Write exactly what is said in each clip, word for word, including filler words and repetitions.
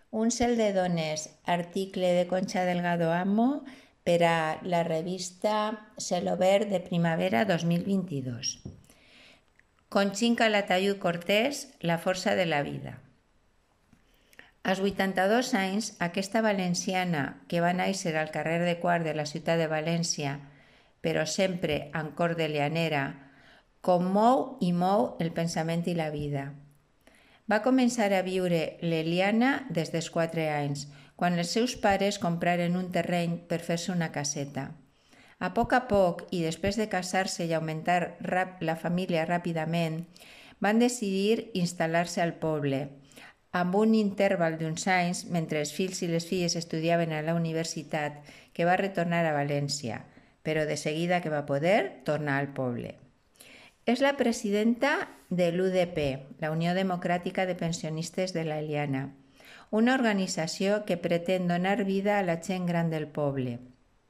Un cel de dones, article de Concha Delgado Amo per a la revista Celobert de primavera dos mil vint-i-dos. Conxín Calatayud Cortés, La força de la vida. Als vuitanta-dos anys, aquesta valenciana, que va néixer al carrer de Quart de la ciutat de València, però sempre amb cor de lianera, commou i mou el pensament i la vida. Va començar a viure l'Eliana des dels quatre anys, quan els seus pares compraren un terreny per fer-se una caseta. A poc a poc, i després de casar-se i augmentar la família ràpidament, van decidir instal·lar-se al poble, amb un interval d'uns anys, mentre els fills i les filles estudiaven a la universitat, que va retornar a València, però de seguida que va poder, tornar al poble. És la presidenta de l'U D P, la Unió Democràtica de Pensionistes de l'Eliana, una organització que pretén donar vida a la gent gran del poble.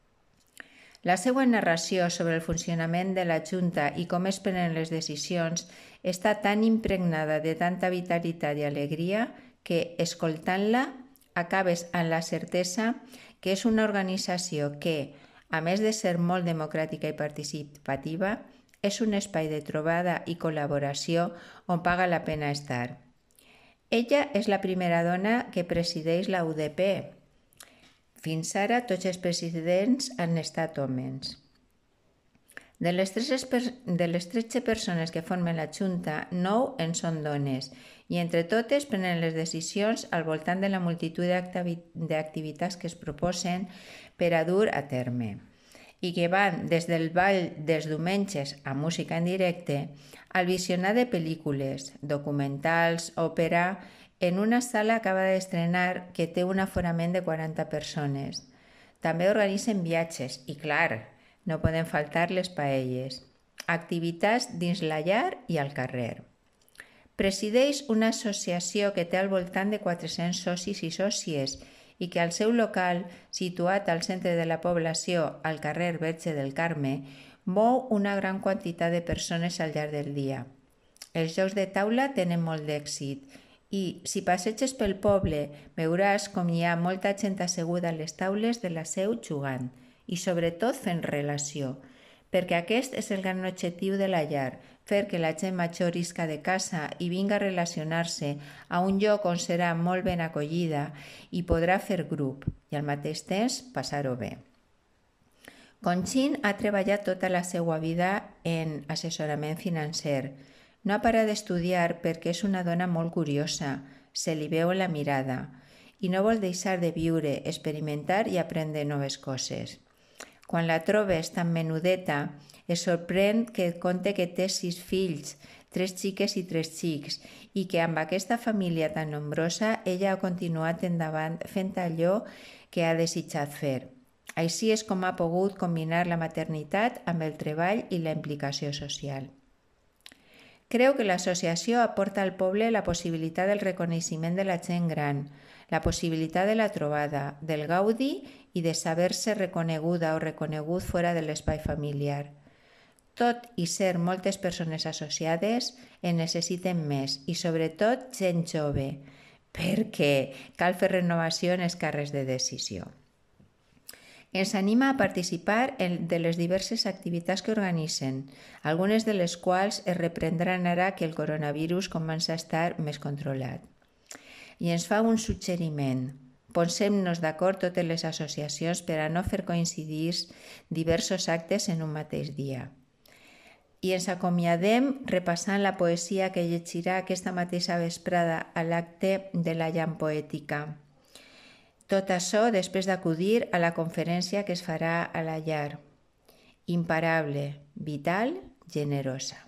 La seva narració sobre el funcionament de la Junta i com es prenen les decisions està tan impregnada de tanta vitalitat i alegria que, escoltant-la, acabes amb la certesa que és una organització que, a més de ser molt democràtica i participativa, és un espai de trobada i col·laboració on paga la pena estar. Ella és la primera dona que presideix la U D P. Fins ara, tots els presidents han estat homes. De les tretze persones que formen la Junta, nou en són dones i entre totes prenen les decisions al voltant de la multitud d'activitats que es proposen per a dur a terme i que van des del ball dels diumenges a música en directe al visionar de pel·lícules, documentals, òpera, en una sala acaba d'estrenar que té un aforament de quaranta persones. També organitzen viatges i, clar, no poden faltar les paelles, activitats dins la llar i al carrer. Presideix una associació que té al voltant de quatre-cents socis i sòcies i que al seu local, situat al centre de la població, al carrer Verge del Carme, mou una gran quantitat de persones al llarg del dia. Els jocs de taula tenen molt d'èxit i, si passeges pel poble, veuràs com hi ha molta gent asseguda a les taules de la seu jugant i, sobretot, fent relació, perquè aquest és el gran objectiu de la llar, fer que la gent major isca de casa i vinga a relacionar-se a un lloc on serà molt ben acollida i podrà fer grup i al mateix temps passar-ho bé. Conxín ha treballat tota la seva vida en assessorament financer. No ha parat d'estudiar perquè és una dona molt curiosa, se li veu en la mirada i no vol deixar de viure, experimentar i aprendre noves coses. Quan la trobes tan menudeta, es sorprèn que et conte que té sis fills, tres xiques i tres xics, i que amb aquesta família tan nombrosa ella ha continuat endavant fent allò que ha desitjat fer. Així és com ha pogut combinar la maternitat amb el treball i la implicació social. Creu que l'associació aporta al poble la possibilitat del reconeixement de la gent gran, la possibilitat de la trobada, del gaudi i de saber-se reconeguda o reconegut fora de l'espai familiar. Tot i ser moltes persones associades, en necessiten més i, sobretot, gent jove, perquè cal fer renovació en els càrrecs de decisió. Ens anima a participar de les diverses activitats que organitzen, algunes de les quals es reprendran ara que el coronavirus comença a estar més controlat. I ens fa un suggeriment. Posem-nos d'acord totes les associacions per a no fer coincidir diversos actes en un mateix dia. I ens acomiadem repassant la poesia que llegirà aquesta mateixa vesprada a l'acte de la llam poètica. Tot això després d'acudir a la conferència que es farà a la llar. Imparable, vital, generosa.